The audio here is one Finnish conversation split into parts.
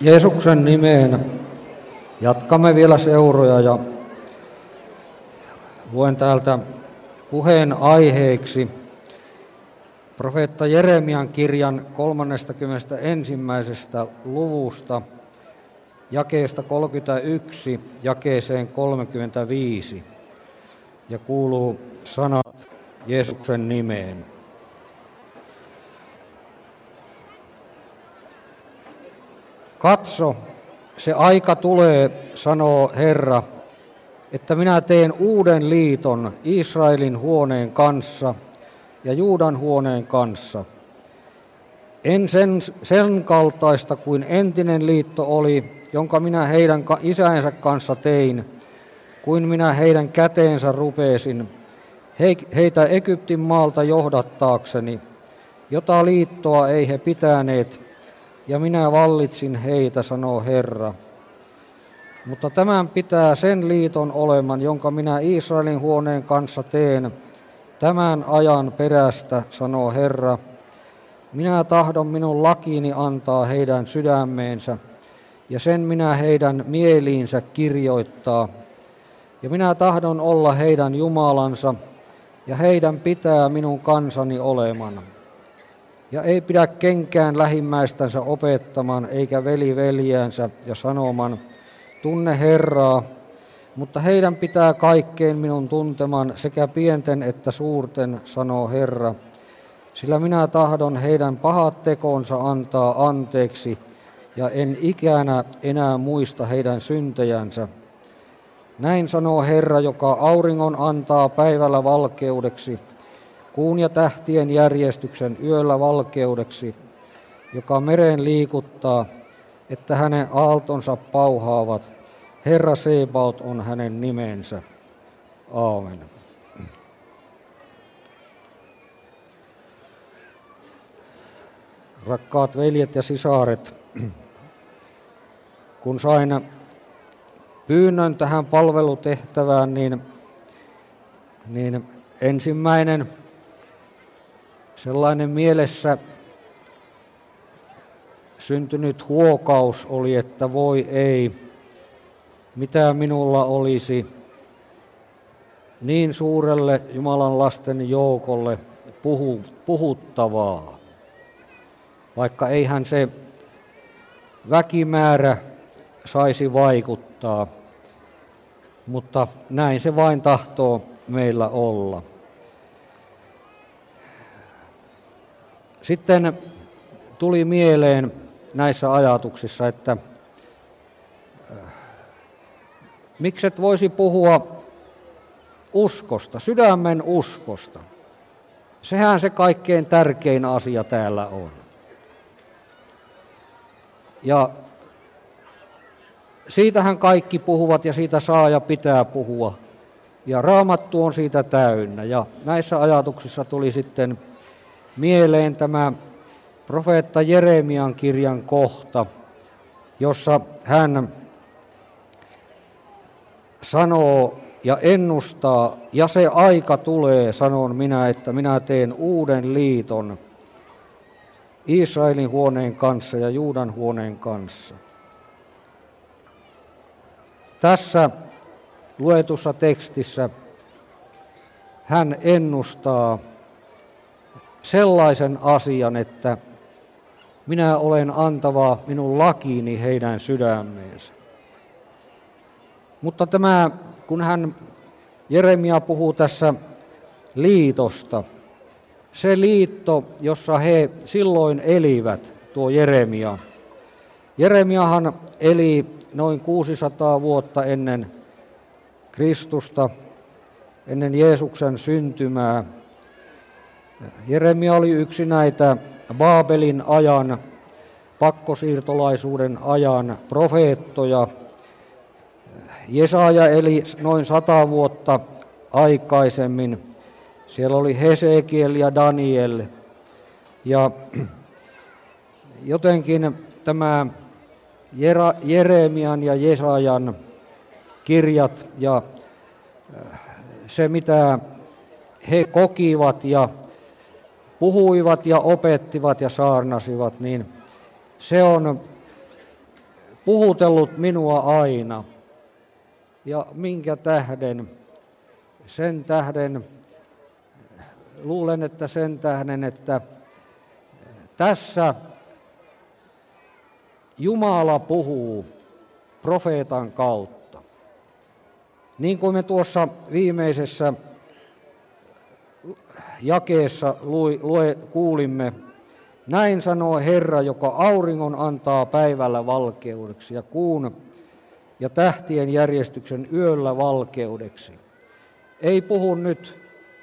Jeesuksen nimeen jatkamme vielä seuroja ja luen täältä puheen aiheeksi profeetta Jeremian kirjan 31. luvusta jakeesta 31 jakeeseen 35 ja kuuluu sanat Jeesuksen nimeen. Katso, se aika tulee, sanoo Herra, että minä teen uuden liiton Israelin huoneen kanssa ja Juudan huoneen kanssa. En sen kaltaista kuin entinen liitto oli, jonka minä heidän isänsä kanssa tein, kuin minä heidän käteensä rupesin, heitä Egyptin maalta johdattaakseni, jota liittoa ei he pitäneet, ja minä vallitsin heitä, sanoo Herra. Mutta tämän pitää sen liiton oleman, jonka minä Israelin huoneen kanssa teen, tämän ajan perästä, sanoo Herra. Minä tahdon minun lakiini antaa heidän sydämeensä, ja sen minä heidän mieliinsä kirjoittaa. Ja minä tahdon olla heidän Jumalansa, ja heidän pitää minun kansani oleman. Ja ei pidä kenkään lähimmäistänsä opettaman, eikä veli veljäänsä ja sanoman, tunne Herraa, mutta heidän pitää kaikkein minun tunteman sekä pienten että suurten, sanoo Herra. Sillä minä tahdon heidän pahat tekonsa antaa anteeksi, ja en ikänä enää muista heidän syntejänsä. Näin sanoo Herra, joka auringon antaa päivällä valkeudeksi, kuun ja tähtien järjestyksen yöllä valkeudeksi, joka meren liikuttaa, että hänen aaltonsa pauhaavat. Herra Sebaot on hänen nimensä. Aamen. Rakkaat veljet ja sisaret, kun sain pyynnön tähän palvelutehtävään, niin ensimmäinen sellainen mielessä syntynyt huokaus oli, että voi ei, mitä minulla olisi niin suurelle Jumalan lasten joukolle puhuttavaa, vaikka eihän se väkimäärä saisi vaikuttaa, mutta näin se vain tahtoo meillä olla. Sitten tuli mieleen näissä ajatuksissa, että mikset voisi puhua uskosta, sydämen uskosta. Sehän se kaikkein tärkein asia täällä on. Ja siitähän kaikki puhuvat ja siitä saa ja pitää puhua. Ja Raamattu on siitä täynnä. Ja näissä ajatuksissa tuli sitten mieleen tämä profeetta Jeremian kirjan kohta, jossa hän sanoo ja ennustaa, ja se aika tulee, sanon minä, että minä teen uuden liiton Israelin huoneen kanssa ja Juudan huoneen kanssa. Tässä luetussa tekstissä hän ennustaa sellaisen asian, että minä olen antava minun lakiini heidän sydämeensä. Mutta kun Jeremia puhuu tässä liitosta, se liitto, jossa he silloin elivät, tuo Jeremia. Jeremiahan eli noin 600 vuotta ennen Kristusta, ennen Jeesuksen syntymää. Jeremia oli yksi näitä Baabelin ajan, pakkosiirtolaisuuden ajan profeettoja. Jesaja eli noin 100 vuotta aikaisemmin. Siellä oli Hesekiel ja Daniel. Ja jotenkin tämä Jeremian ja Jesajan kirjat ja se, mitä he kokivat ja puhuivat ja opettivat ja saarnasivat, niin se on puhutellut minua aina. Ja minkä tähden? Sen tähden, luulen, että sen tähden, että tässä Jumala puhuu profeetan kautta. Niin kuin me tuossa viimeisessä jakeessa kuulimme, näin sanoo Herra, joka auringon antaa päivällä valkeudeksi ja kuun ja tähtien järjestyksen yöllä valkeudeksi. Ei puhu nyt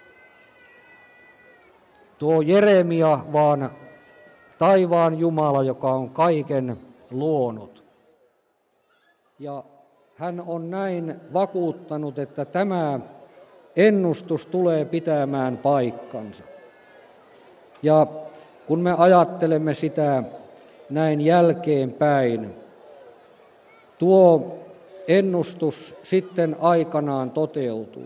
tuo Jeremia, vaan taivaan Jumala, joka on kaiken luonut. Ja hän on näin vakuuttanut, että tämä ennustus tulee pitämään paikkansa. Ja kun me ajattelemme sitä näin jälkeenpäin, tuo ennustus sitten aikanaan toteutuu.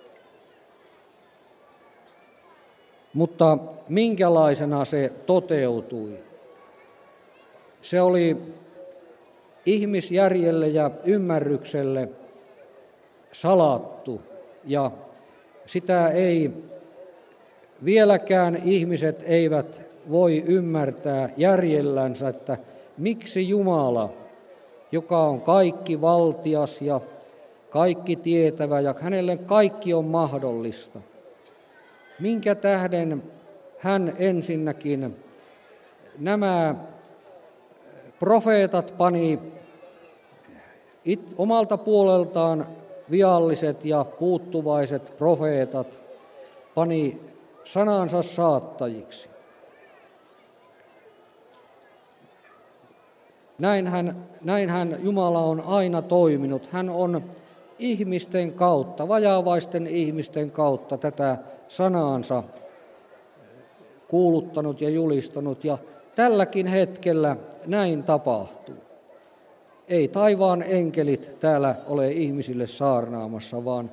Mutta minkälaisena se toteutui? Se oli ihmisjärjelle ja ymmärrykselle salattu ja sitä ei vieläkään ihmiset eivät voi ymmärtää järjellänsä, että miksi Jumala, joka on kaikki valtias ja kaikki tietävä ja hänelle kaikki on mahdollista, minkä tähden hän ensinnäkin nämä profeetat pani omalta puoleltaan vialliset ja puuttuvaiset profeetat pani sanansa saattajiksi. Näinhän Jumala on aina toiminut. Hän on ihmisten kautta, vajaavaisten ihmisten kautta tätä sanaansa kuuluttanut ja julistanut. Ja tälläkin hetkellä näin tapahtuu. Ei taivaan enkelit täällä ole ihmisille saarnaamassa, vaan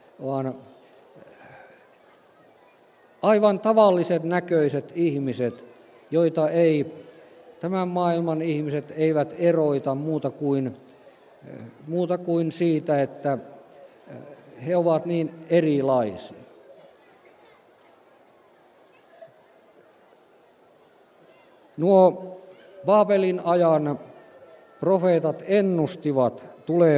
aivan tavalliset näköiset ihmiset, joita ei tämän maailman ihmiset eivät eroita muuta kuin siitä, että he ovat niin erilaisia. Nuo Baabelin ajan profeetat ennustivat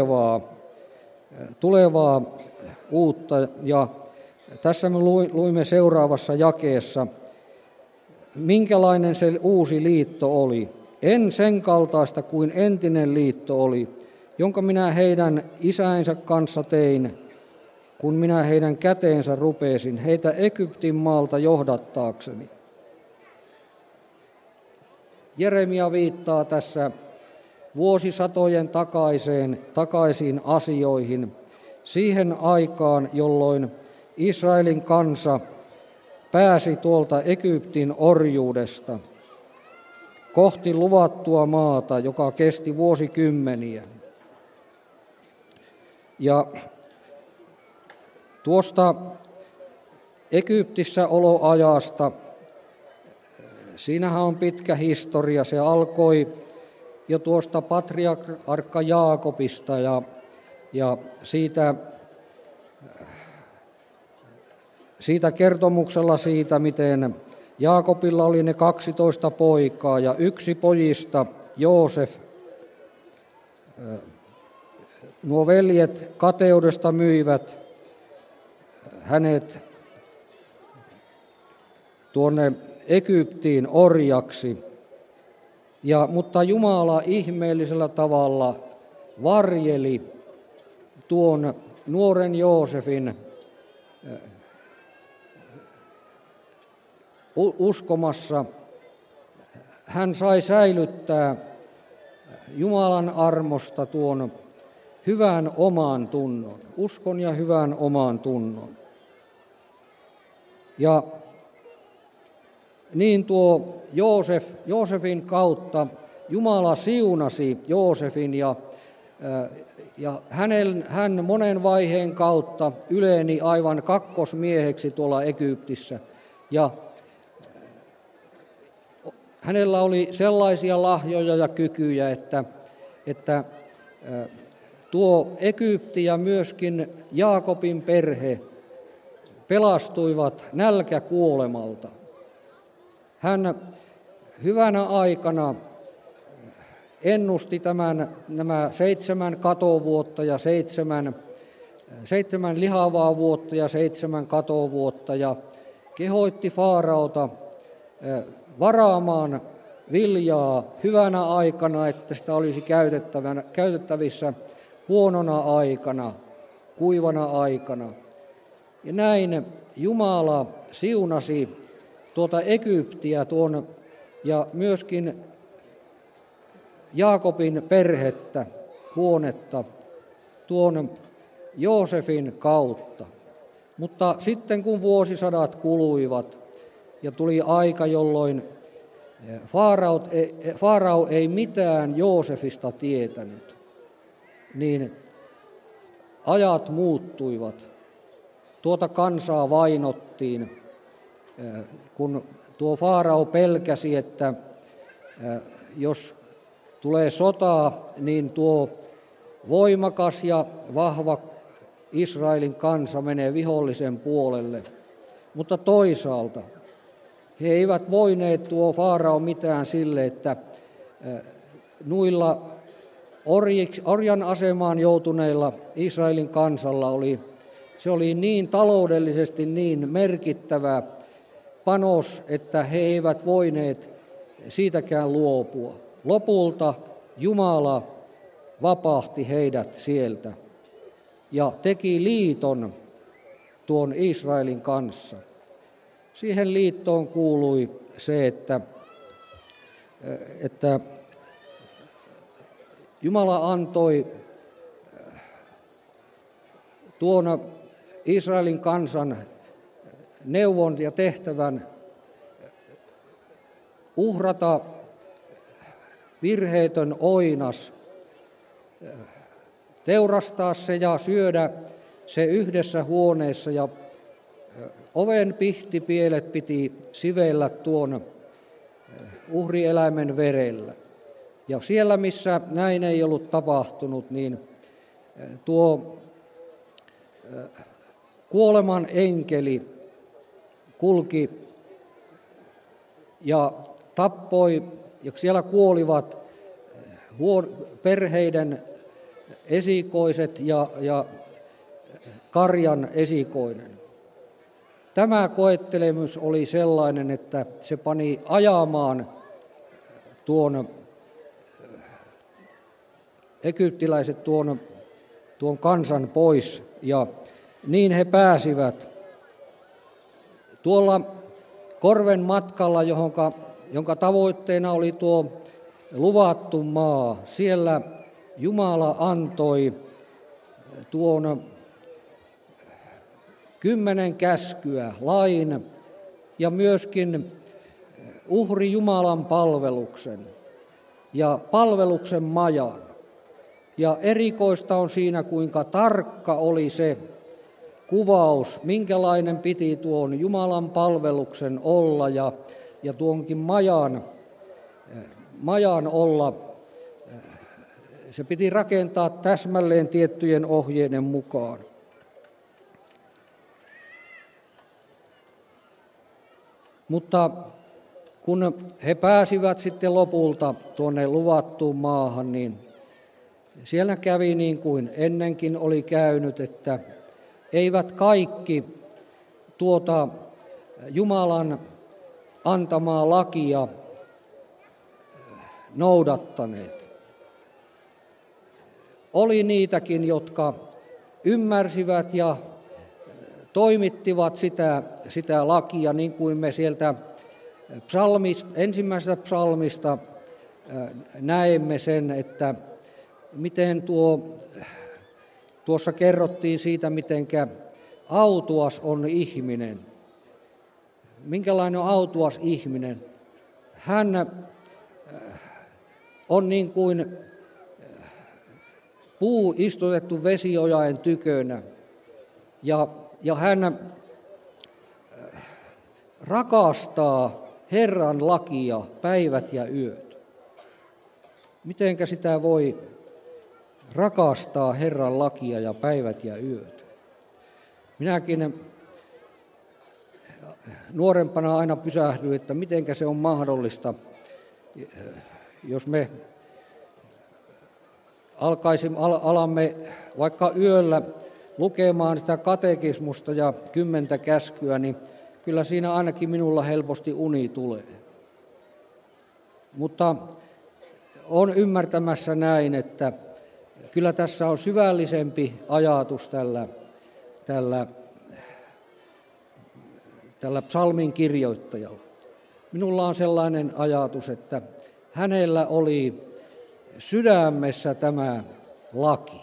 tulevaa uutta, ja tässä me luimme seuraavassa jakeessa, minkälainen se uusi liitto oli. En sen kaltaista kuin entinen liitto oli, jonka minä heidän isäinsä kanssa tein, kun minä heidän käteensä rupesin, heitä Egyptin maalta johdattaakseni. Jeremia viittaa tässä vuosisatojen takaisiin asioihin, siihen aikaan, jolloin Israelin kansa pääsi tuolta Egyptin orjuudesta kohti luvattua maata, joka kesti vuosikymmeniä. Ja tuosta Egyptissä oloajasta, siinähän on pitkä historia. Se alkoi jo tuosta patriarkka Jaakobista ja siitä kertomuksella siitä, miten Jaakobilla oli ne 12 poikaa ja yksi pojista, Joosef, nuo veljet kateudesta myivät hänet tuonne Egyptiin orjaksi, mutta Jumala ihmeellisellä tavalla varjeli tuon nuoren Joosefin uskomassa. Hän sai säilyttää Jumalan armosta tuon hyvän oman tunnon, uskon ja hyvän oman tunnon. Ja niin tuo Joosefin kautta Jumala siunasi Joosefin ja hän monen vaiheen kautta yleni aivan kakkosmieheksi tuolla Egyptissä. Ja hänellä oli sellaisia lahjoja ja kykyjä, että tuo Egypti ja myöskin Jaakobin perhe pelastuivat nälkäkuolemalta. Hän hyvänä aikana ennusti nämä 7 katovuotta ja 7 lihavaa vuotta ja 7 katovuotta ja kehoitti Faaraota varaamaan viljaa hyvänä aikana, että sitä olisi käytettävissä huonona aikana, kuivana aikana. Ja näin Jumala siunasi tuota Egyptiä ja myöskin Jaakobin perhettä, huonetta tuon Joosefin kautta. Mutta sitten kun vuosisadat kuluivat ja tuli aika, jolloin Faarao ei mitään Joosefista tietänyt, niin ajat muuttuivat. Tuota kansaa vainottiin, kun tuo Faarao pelkäsi, että jos tulee sotaa, niin tuo voimakas ja vahva Israelin kansa menee vihollisen puolelle. Mutta toisaalta he eivät voineet tuo Faarao mitään sille, että nuilla orjan asemaan joutuneilla Israelin kansalla se oli niin taloudellisesti niin merkittävä panos, että he eivät voineet siitäkään luopua. Lopulta Jumala vapahti heidät sieltä ja teki liiton tuon Israelin kanssa. Siihen liittoon kuului se, että Jumala antoi tuon Israelin kansan neuvon ja tehtävän uhrata virheetön oinas, teurastaa se ja syödä se yhdessä huoneessa ja oven pihtipielet piti sivellä tuon uhrieläimen verellä. Ja siellä, missä näin ei ollut tapahtunut, niin tuo kuoleman enkeli kulki ja tappoi, ja siellä kuolivat perheiden esikoiset ja karjan esikoinen. Tämä koettelemus oli sellainen, että se pani ajamaan tuon egyptiläiset tuon kansan pois, ja niin he pääsivät tuolla korven matkalla, jonka tavoitteena oli tuo luvattu maa. Siellä Jumala antoi tuon 10 käskyä, lain ja myöskin uhri Jumalan palveluksen ja palveluksen majan. Ja erikoista on siinä, kuinka tarkka oli se kuvaus, minkälainen piti tuon Jumalan palveluksen olla ja tuonkin majan olla. Se piti rakentaa täsmälleen tiettyjen ohjeiden mukaan. Mutta kun he pääsivät sitten lopulta tuonne luvattuun maahan, niin siellä kävi niin kuin ennenkin oli käynyt, että eivät kaikki tuota Jumalan antamaa lakia noudattaneet. Oli niitäkin, jotka ymmärsivät ja toimittivat sitä lakia, niin kuin me sieltä ensimmäisestä psalmista näemme sen, että miten tuossa kerrottiin siitä, mitenkä autuas on ihminen. Minkälainen on autuas ihminen? Hän on niin kuin puu istutettu vesiojain tykönä ja hän rakastaa Herran lakia päivät ja yöt. Mitenkä sitä voi rakastaa Herran lakia ja päivät ja yöt. Minäkin nuorempana aina pysähdyin, että mitenkä se on mahdollista, jos me alamme vaikka yöllä lukemaan sitä katekismusta ja 10 käskyä, niin kyllä siinä ainakin minulla helposti uni tulee. Mutta olen ymmärtämässä näin, että kyllä tässä on syvällisempi ajatus tällä psalmin kirjoittajalla. Minulla on sellainen ajatus, että hänellä oli sydämessä tämä laki.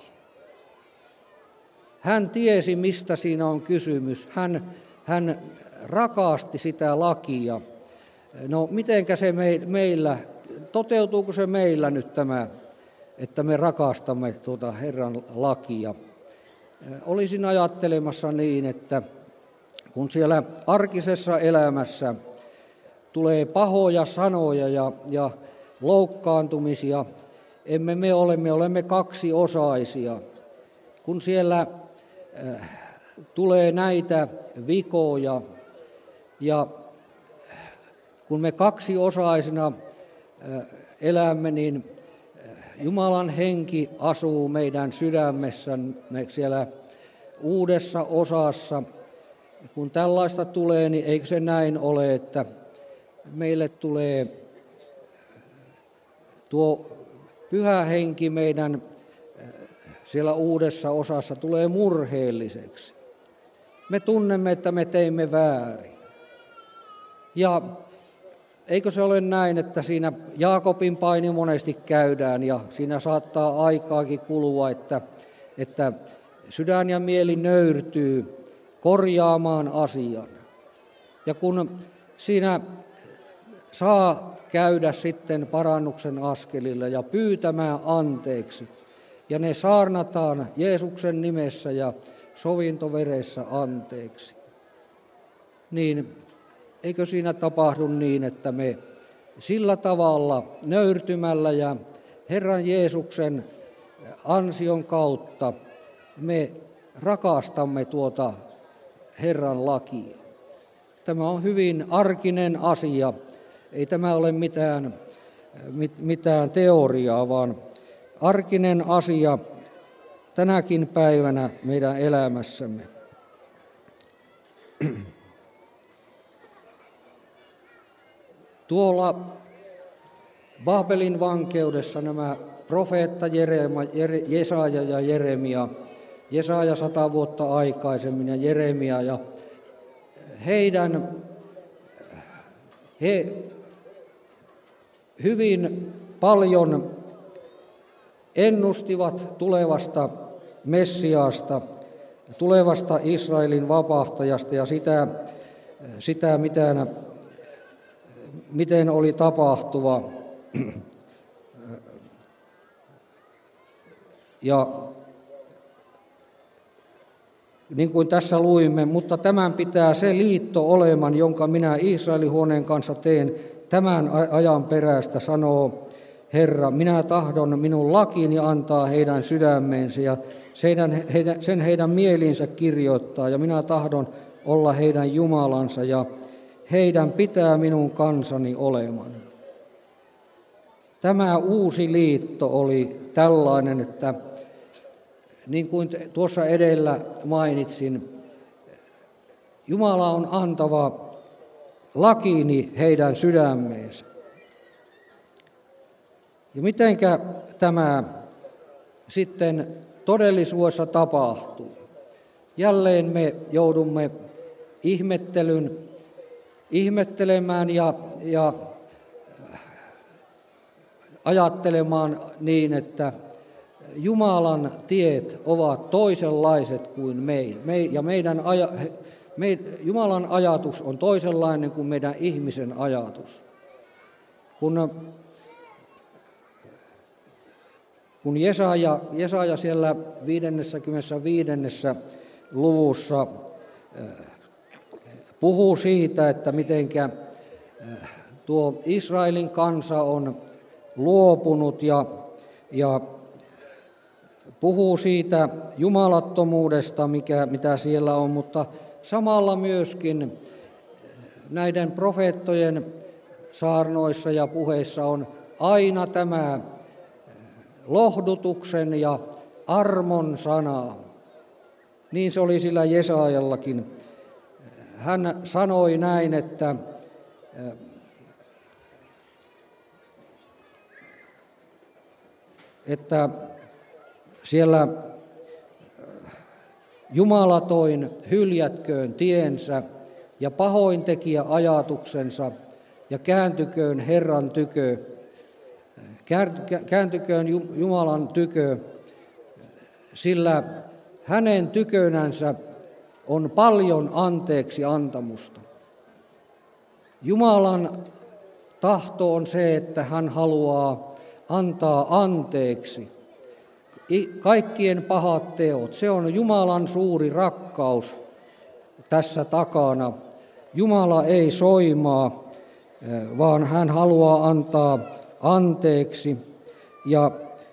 Hän tiesi, mistä siinä on kysymys. Hän rakasti sitä lakia. No, mitenkä se meillä, toteutuuko se meillä nyt tämä, että me rakastamme tuota Herran lakia? Olisin ajattelemassa niin, että kun siellä arkisessa elämässä tulee pahoja sanoja ja loukkaantumisia, me olemme kaksiosaisia. Kun siellä tulee näitä vikoja ja kun me kaksiosaisina elämme, niin Jumalan henki asuu meidän sydämessämme siellä uudessa osassa. Kun tällaista tulee, niin eikö se näin ole, että meille tulee tuo pyhä henki meidän siellä uudessa osassa tulee murheelliseksi. Me tunnemme, että me teimme väärin. Ja eikö se ole näin, että siinä Jaakobin paini monesti käydään ja siinä saattaa aikaakin kulua, että sydän ja mieli nöyrtyy korjaamaan asian. Ja kun siinä saa käydä sitten parannuksen askelilla ja pyytämään anteeksi, ja ne saarnataan Jeesuksen nimessä ja sovintoveressä anteeksi, niin eikö siinä tapahdu niin, että me sillä tavalla nöyrtymällä ja Herran Jeesuksen ansion kautta me rakastamme tuota Herran lakia. Tämä on hyvin arkinen asia. Ei tämä ole mitään teoriaa, vaan arkinen asia tänäkin päivänä meidän elämässämme. Tuolla Baabelin vankeudessa nämä profeetta Jesaja ja Jeremia, Jesaja 100 vuotta aikaisemmin ja Jeremia, ja he hyvin paljon ennustivat tulevasta Messiaasta, tulevasta Israelin vapahtajasta ja sitä miten oli tapahtuva. Ja niin kuin tässä luimme, mutta tämän pitää se liitto oleman, jonka minä Israelin huoneen kanssa teen tämän ajan perästä, sanoo Herra. Minä tahdon minun lakini antaa heidän sydämeensä ja sen heidän mieliinsä kirjoittaa, ja minä tahdon olla heidän Jumalansa ja heidän pitää minun kansani oleman. Tämä uusi liitto oli tällainen, että niin kuin tuossa edellä mainitsin, Jumala on antava lakini heidän sydämeensä. Ja mitenkä tämä sitten todellisuudessa tapahtuu? Jälleen me joudumme ihmettelemään ja ajattelemaan niin, että Jumalan tiet ovat toisenlaiset kuin Jumalan ajatus on toisenlainen kuin meidän ihmisen ajatus. Kun Jesaja siellä 55. luvussa puhuu siitä, että mitenkä tuo Israelin kansa on luopunut ja puhuu siitä jumalattomuudesta, mitä siellä on, mutta samalla myöskin näiden profeettojen saarnoissa ja puheissa on aina tämä lohdutuksen ja armon sana. Niin se oli sillä Jesajallakin. Hän sanoi näin, että siellä jumalatoin hyljätköön tiensä ja pahointekijä ajatuksensa ja kääntyköön Herran tykö, kääntyköön Jumalan tykö, sillä hänen tykönänsä on paljon anteeksi antamusta. Jumalan tahto on se, että hän haluaa antaa anteeksi kaikkien pahat teot. Se on Jumalan suuri rakkaus tässä takana. Jumala ei soimaa, vaan hän haluaa antaa anteeksi. Ja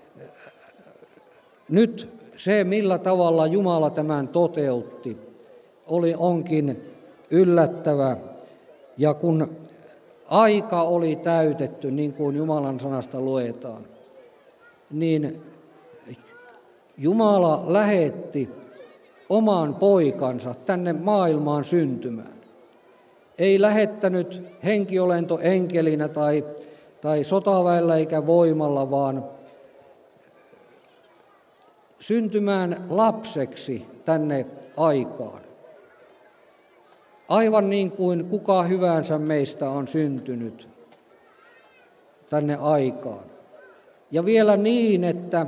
nyt se, millä tavalla Jumala tämän toteutti, onkin yllättävä. Ja kun aika oli täytetty, niin kuin Jumalan sanasta luetaan, niin Jumala lähetti oman poikansa tänne maailmaan syntymään. Ei lähettänyt henkiolento enkelinä tai sotaväellä eikä voimalla, vaan syntymään lapseksi tänne aikaan. Aivan niin kuin kuka hyvänsä meistä on syntynyt tänne aikaan. Ja vielä niin, että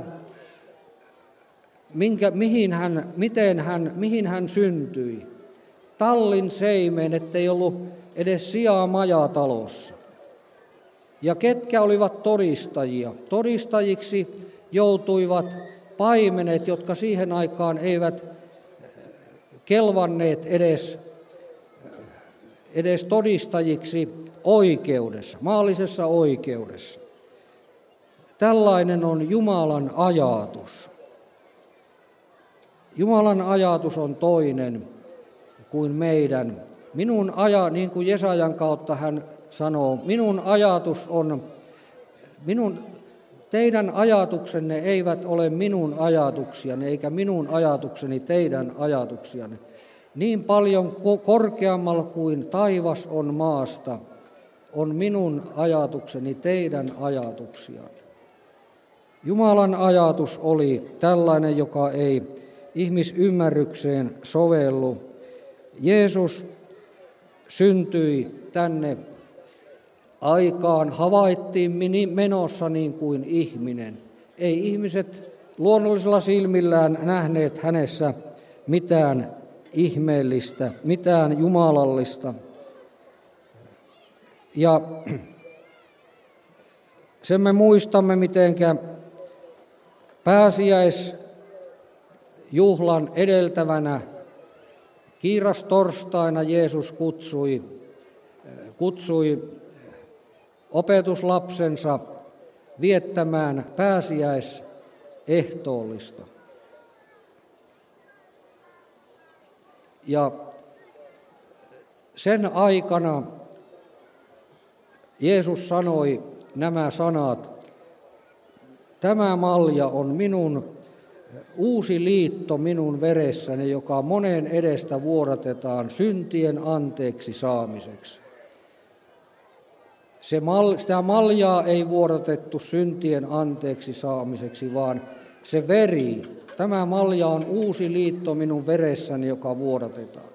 mihin hän syntyi. Tallin seimeen, ettei ollut edes sijaa majatalossa. Ja ketkä olivat todistajia? Todistajiksi joutuivat paimenet, jotka siihen aikaan eivät kelvanneet edes todistajiksi oikeudessa, maallisessa oikeudessa. Tällainen on Jumalan ajatus. Jumalan ajatus on toinen kuin meidän. Niin kuin Jesajan kautta hän sanoo, teidän ajatuksenne eivät ole minun ajatuksiani, eikä minun ajatukseni teidän ajatuksianne. Niin paljon korkeammalla kuin taivas on maasta, on minun ajatukseni teidän ajatuksianne. Jumalan ajatus oli tällainen, joka ei ihmisymmärrykseen sovellu. Jeesus syntyi tänne aikaan, havaittiin menossa niin kuin ihminen. Ei ihmiset luonnollisella silmillään nähneet hänessä mitään ihmeellistä, mitään jumalallista. Ja sen me muistamme, mitenkä pääsiäisjuhlan edeltävänä kiirastorstaina Jeesus kutsui opetuslapsensa viettämään pääsiäisehtoollista. Ja sen aikana Jeesus sanoi nämä sanat: tämä malja on minun uusi liitto minun veressäni, joka monen edestä vuodatetaan syntien anteeksi saamiseksi. Sitä maljaa ei vuodatettu syntien anteeksi saamiseksi, vaan se veri. Tämä malja on uusi liitto minun veressäni, joka vuodatetaan.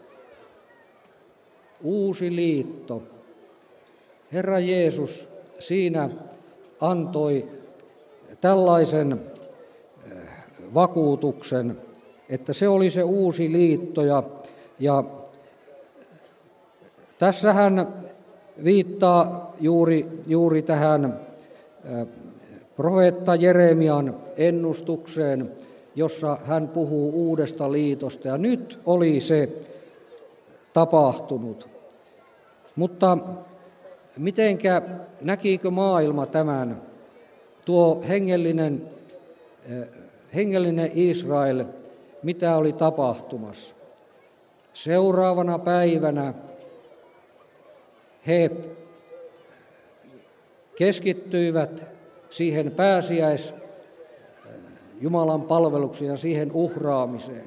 Uusi liitto. Herra Jeesus siinä antoi tällaisen vakuutuksen, että se oli se uusi liitto. Ja tässä hän viittaa juuri tähän profeetta Jeremian ennustukseen, jossa hän puhuu uudesta liitosta. Ja nyt oli se tapahtunut. Mutta näkikö maailma tämän? Tuo hengellinen hengellinen Israel, mitä oli tapahtumassa. Seuraavana päivänä he keskittyivät siihen Jumalan palvelukseen ja siihen uhraamiseen.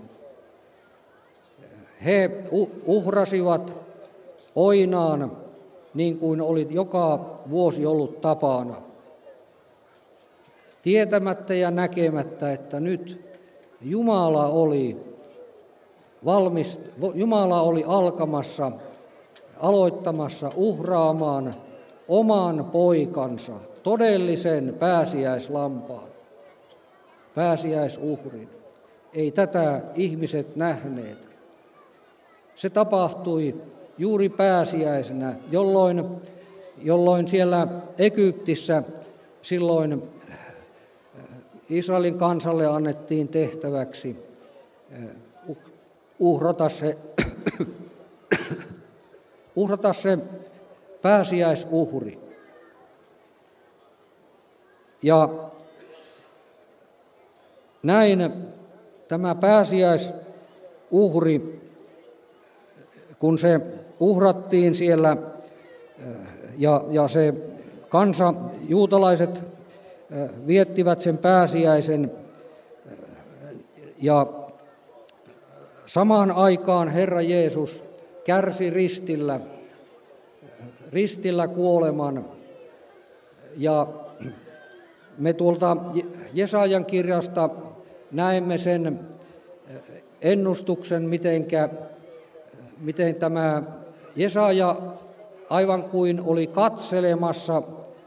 He uhrasivat oinaan niin kuin oli joka vuosi ollut tapana, tietämättä ja näkemättä, että nyt Jumala oli aloittamassa uhraamaan oman poikansa, todellisen pääsiäislampaan, pääsiäisuhrin. Ei tätä ihmiset nähneet. Se tapahtui juuri pääsiäisenä, jolloin siellä Egyptissä silloin Israelin kansalle annettiin tehtäväksi uhrata se pääsiäisuhri. Ja näin tämä pääsiäisuhri, kun se uhrattiin siellä ja se kansa, juutalaiset viettivät sen pääsiäisen ja samaan aikaan Herra Jeesus kärsi ristillä kuoleman. Ja me tuolta Jesajan kirjasta näemme sen ennustuksen, miten tämä Jesaja aivan kuin oli katselemassa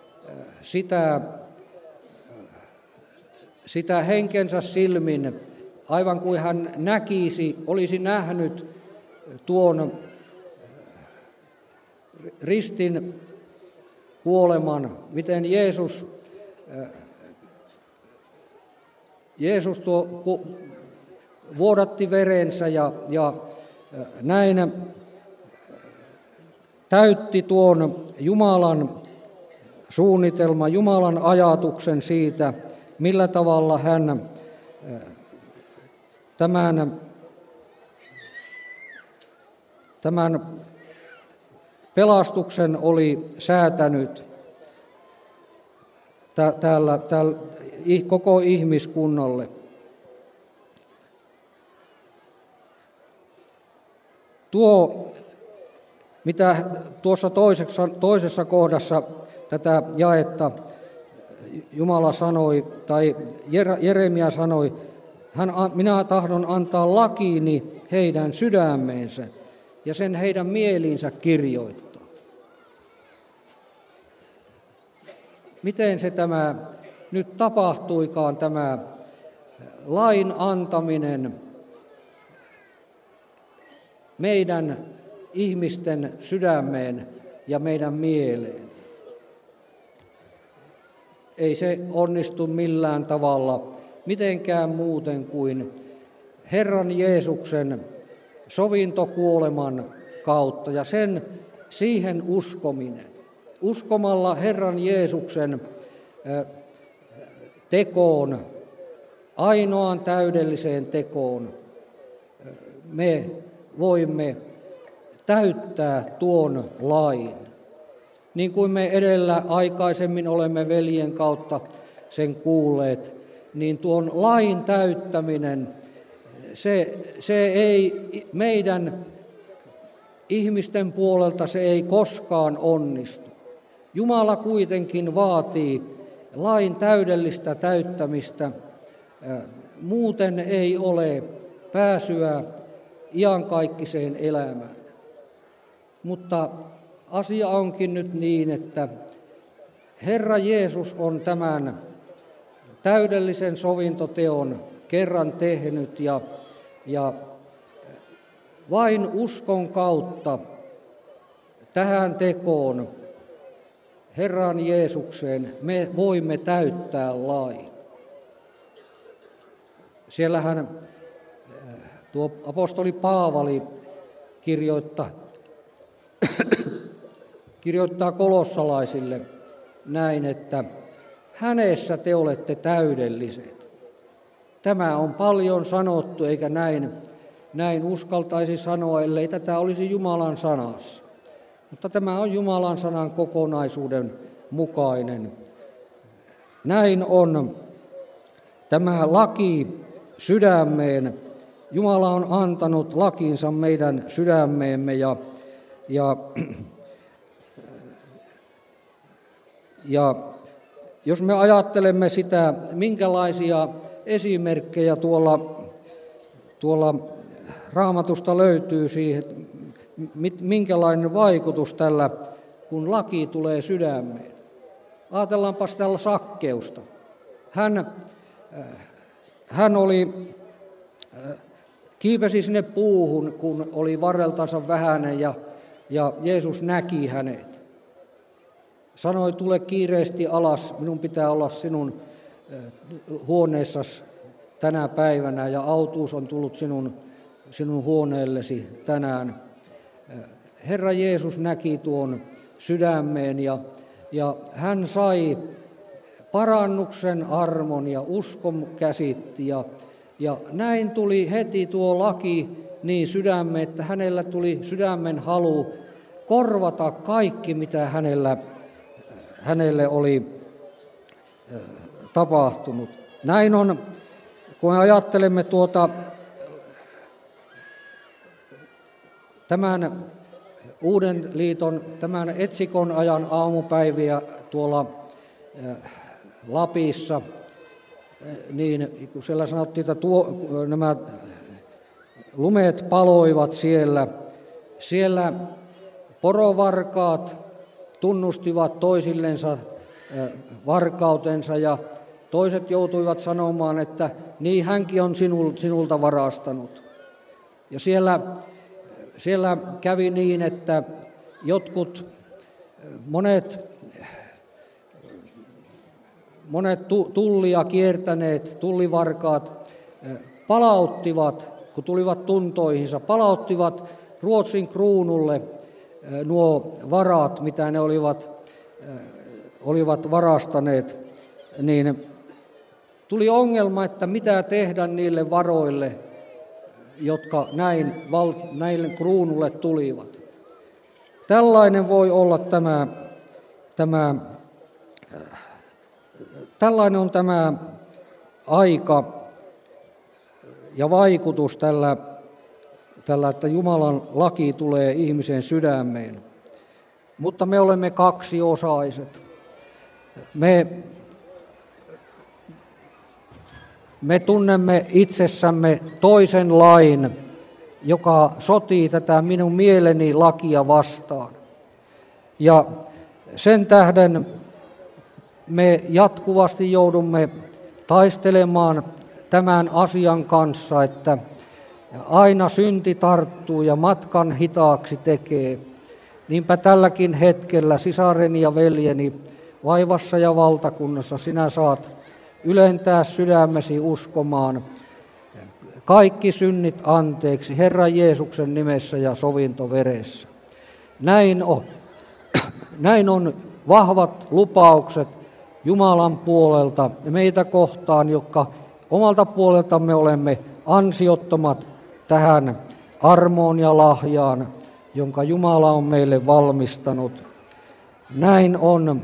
sitä henkensä silmin, aivan kuin hän olisi nähnyt tuon ristin kuoleman, miten Jeesus vuodatti verensä ja näin täytti tuon Jumalan suunnitelman, Jumalan ajatuksen siitä, millä tavalla hän tämän pelastuksen oli säätänyt täällä koko ihmiskunnalle. Tuo, mitä tuossa toisessa kohdassa tätä jaetta Jumala sanoi, tai Jeremia sanoi, minä tahdon antaa lakiini heidän sydämeensä ja sen heidän mieliinsä kirjoittaa. Miten se tämä nyt tapahtuikaan, tämä lain antaminen meidän ihmisten sydämeen ja meidän mieleen? Ei se onnistu millään tavalla, mitenkään muuten kuin Herran Jeesuksen sovintokuoleman kautta ja siihen uskominen. Uskomalla Herran Jeesuksen tekoon, ainoaan täydelliseen tekoon, me voimme täyttää tuon lain. Niin kuin me edellä aikaisemmin olemme veljen kautta sen kuulleet, niin tuon lain täyttäminen, se ei meidän ihmisten puolelta se ei koskaan onnistu. Jumala kuitenkin vaatii lain täydellistä täyttämistä, muuten ei ole pääsyä iankaikkiseen elämään. Mutta asia onkin nyt niin, että Herra Jeesus on tämän täydellisen sovintoteon kerran tehnyt ja vain uskon kautta tähän tekoon, Herran Jeesukseen, me voimme täyttää lain. Siellähän tuo apostoli Paavali kirjoittaa kolossalaisille näin, että hänessä te olette täydelliset. Tämä on paljon sanottu, eikä näin uskaltaisi sanoa, ellei tätä olisi Jumalan sanassa. Mutta tämä on Jumalan sanan kokonaisuuden mukainen. Näin on tämä laki sydämeen. Jumala on antanut lakinsa meidän sydämeemme ja jos me ajattelemme sitä, minkälaisia esimerkkejä tuolla Raamatusta löytyy siihen, minkälainen vaikutus tällä, kun laki tulee sydämeen. Ajatellaanpas tällä Sakkeusta. Hän kiipesi sinne puuhun, kun oli varreltansa vähäinen ja Jeesus näki hänet. Sanoi, tule kiireesti alas, minun pitää olla sinun huoneessasi tänä päivänä ja autuus on tullut sinun huoneellesi tänään. Herra Jeesus näki tuon sydämeen ja hän sai parannuksen armon ja uskon käsitti ja näin tuli heti tuo laki niin sydämeen, että hänellä tuli sydämen halu korvata kaikki, mitä hänelle oli tapahtunut. Näin on, kun me ajattelemme tämän Uuden liiton, tämän etsikon ajan aamupäiviä tuolla Lapissa, niin kun siellä sanottiin, että nämä lumet paloivat siellä porovarkaat tunnustivat toisillensa varkautensa ja toiset joutuivat sanomaan, että niin hänkin on sinulta varastanut. Ja siellä kävi niin, että monet tullia kiertäneet tullivarkaat palauttivat, kun tulivat tuntoihinsa, palauttivat Ruotsin kruunulle nuo varat, mitä ne olivat varastaneet, niin tuli ongelma, että mitä tehdä niille varoille, jotka näille kruunulle tulivat. Tällainen voi olla tällainen on tämä aika ja vaikutus tällä, että Jumalan laki tulee ihmisen sydämeen. Mutta me olemme kaksiosaiset. Me tunnemme itsessämme toisen lain, joka sotii tätä minun mieleni lakia vastaan. Ja sen tähden me jatkuvasti joudumme taistelemaan tämän asian kanssa, että aina synti tarttuu ja matkan hitaaksi tekee. Niinpä tälläkin hetkellä, sisareni ja veljeni, vaivassa ja valtakunnassa sinä saat ylentää sydämesi uskomaan kaikki synnit anteeksi Herran Jeesuksen nimessä ja sovintoveressä. Näin on vahvat lupaukset Jumalan puolelta meitä kohtaan, jotka omalta puoleltamme olemme ansiottomat tähän armoon ja lahjaan, jonka Jumala on meille valmistanut. Näin on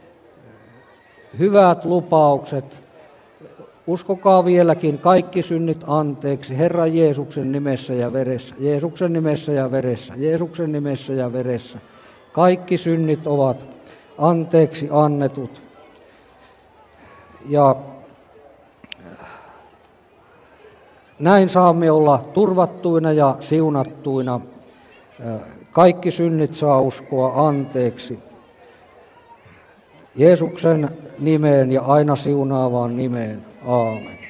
hyvät lupaukset. Uskokaa vieläkin kaikki synnit anteeksi Herran Jeesuksen nimessä ja veressä, Jeesuksen nimessä ja veressä, Jeesuksen nimessä ja veressä. Kaikki synnit ovat anteeksi annetut. Ja näin saamme olla turvattuina ja siunattuina. Kaikki synnit saa uskoa anteeksi. Jeesuksen nimeen ja aina siunaavaan nimeen. Aamen.